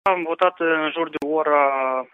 Am votat în jur de ora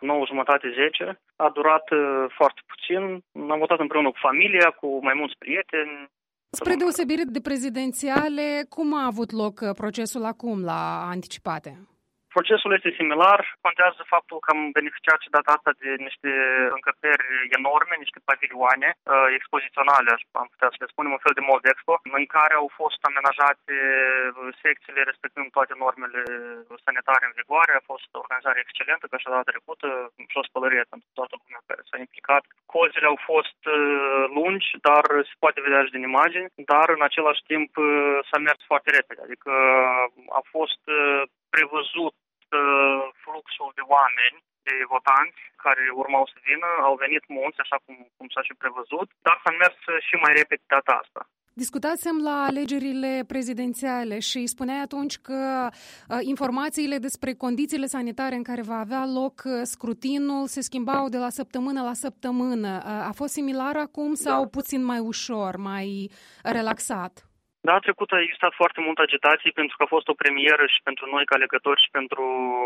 9:30-10. A durat foarte puțin. Am votat împreună cu familia, cu mai mulți prieteni. Spre deosebire de prezidențiale, cum a avut loc procesul acum la anticipate? Procesul este similar. Contează faptul că am beneficiat și data asta de niște încăperi enorme, niște pavilioane expoziționale, am putea să le spunem, un fel de Moldexpo, în care au fost amenajate secțiile respectând toate normele sanitare în vigoare. A fost o organizare excelentă, ca și data trecută, și o spălărie pentru toată lumea care s-a implicat. Cozile au fost lungi, dar se poate vedea și din imagini, dar în același timp s-a mers foarte repede. Adică a fost prevăzut fluxul de oameni, de votanți care urmau să vină, au venit mulți, așa cum s-a și prevăzut, dar s-a mers și mai repede data asta. Discutasem la alegerile prezidențiale și spuneai atunci că informațiile despre condițiile sanitare în care va avea loc scrutinul se schimbau de la săptămână la săptămână. A fost similar acum sau puțin mai ușor, mai relaxat? Data trecută a existat foarte multă agitație pentru că a fost o premieră și pentru noi ca legători și pentru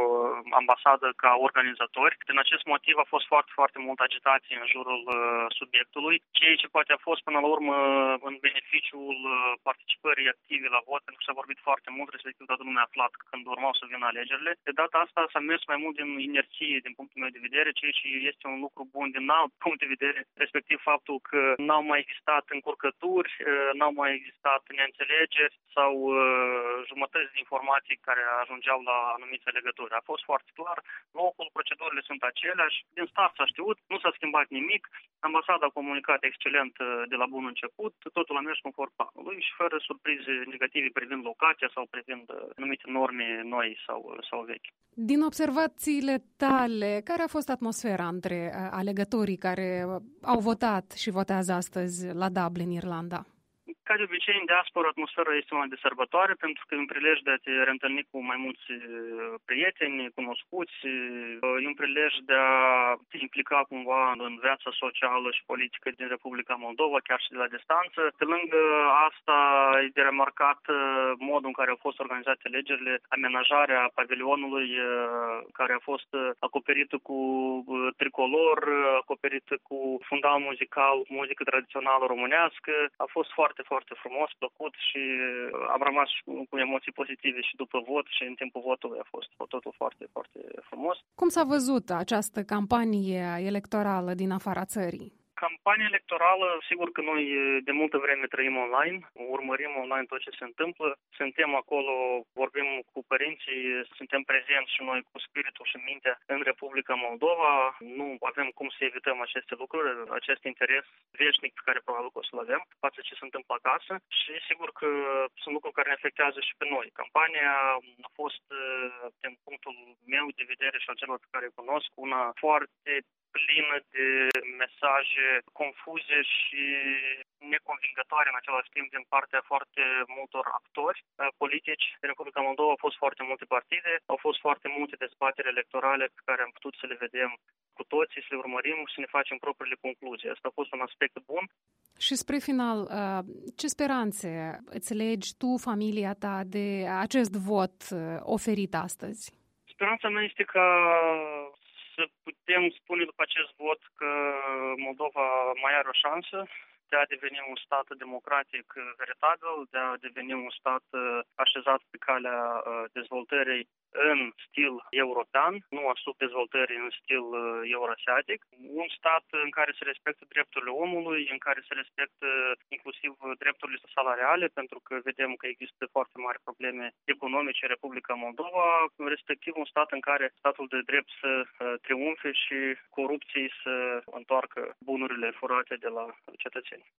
ambasadă ca organizatori. Din acest motiv a fost foarte, foarte multă agitație în jurul subiectului, ceea ce poate a fost până la urmă în beneficiul participării active la vot, pentru că s-a vorbit foarte mult, respectiv toată lumea a aflat când urmau să vină alegerile. De data asta s-a mers mai mult din inerție, din punctul meu de vedere, ceea ce este un lucru bun din alt punct de vedere, respectiv faptul că n-au mai existat încurcături, n-au mai existat neînțelegeri sau jumătăți de informații care ajungeau la anumite legături. A fost foarte clar, locul, procedurile sunt aceleași, din start s-a știut, nu s-a schimbat nimic, ambasada a comunicat excelent de la bun început, totul a mers conform planului și fără surprize negative privind locația sau privind anumite norme noi sau vechi. Din observațiile tale, care a fost atmosfera între alegătorii care au votat și votează astăzi la Dublin, Irlanda? Ca de obicei, în diaspora, atmosfera este una de sărbătoare, pentru că e un prilej de a te reîntâlni cu mai mulți prieteni, cunoscuți, e un prilej de a te implica cumva în viața socială și politică din Republica Moldova, chiar și de la distanță. Pe lângă asta, e de remarcat modul în care au fost organizate alegerile, amenajarea pavilionului care a fost acoperită cu tricolor, acoperită cu fundal muzical, muzică tradițională românească. A fost foarte, foarte frumos, plăcut și am rămas cu emoții pozitive și după vot și în timpul votului a fost totul foarte, foarte frumos. Cum s-a văzut această campanie electorală din afara țării? Campania electorală, sigur că noi de multă vreme trăim online, urmărim online tot ce se întâmplă, suntem acolo, vorbim cu părinții, suntem prezenți și noi cu spiritul și mintea în Republica Moldova, nu avem cum să evităm aceste lucruri, acest interes veșnic pe care probabil că o să-l avem față ce se întâmplă acasă și sigur că sunt lucruri care ne afectează și pe noi. Campania a fost, din punctul meu de vedere și al celor pe care îi cunosc, una foarte plină de mesaje confuze și neconvingătoare în același timp din partea foarte multor actori politici. În Republica Moldova au fost foarte multe partide, au fost foarte multe dezbateri electorale pe care am putut să le vedem cu toții, să le urmărim și să ne facem propriile concluzii. Asta a fost un aspect bun. Și spre final, ce speranțe îți legi tu, familia ta, de acest vot oferit astăzi? Speranța mea este ca să putem spune după acest vot că Moldova mai are o șansă de a deveni un stat democratic veritabil, de a deveni un stat așezat pe calea dezvoltării în stil european, nu a subdezvoltării în stil euroasiatic, un stat în care se respectă drepturile omului, în care se respectă inclusiv drepturile salariale, pentru că vedem că există foarte mari probleme economice în Republica Moldova, respectiv un stat în care statul de drept să triumfe și corupției să întoarcă bunurile furate de la cetățeni.